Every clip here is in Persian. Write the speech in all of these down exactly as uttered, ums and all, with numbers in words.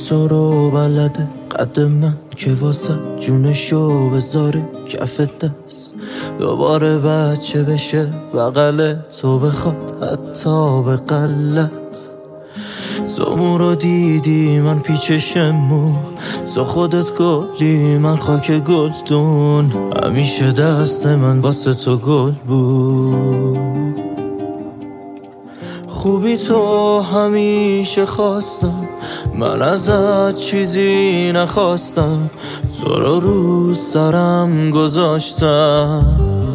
تو رو بلده قد من که واسه جونشو بذاره کف دست، دوباره بچه بشه بغل تو بخواد حتی به غلط. تو مو رو دیدی من پیچشمو، تو خودت گلی من خاک گلدون، همیشه دست من واسه تو گل بود. خوبی تو همیشه خواستم، من ازت چیزی نخواستم، تو رو رو سرم گذاشتم.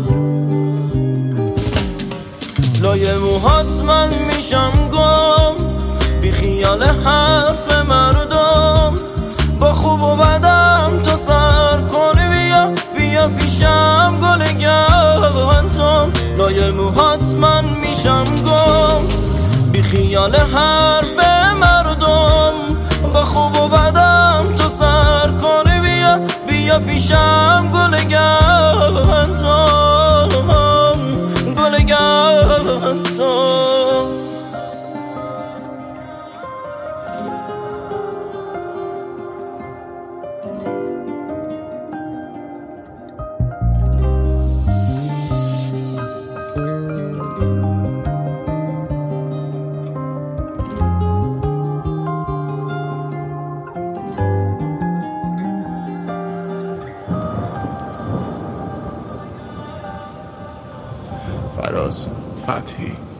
لای موهات من میشم گم، بی خیال حرف مردم، با خوب و بدم تو سر کنی، بیا بیا پیشم گل گندم. لای موهات من میشم گم، بی خیال حرف مردم، با خوب و بدم تو سر کنی، بیا بیا پیشم گل گندم، گل گندم. فراز فتحی.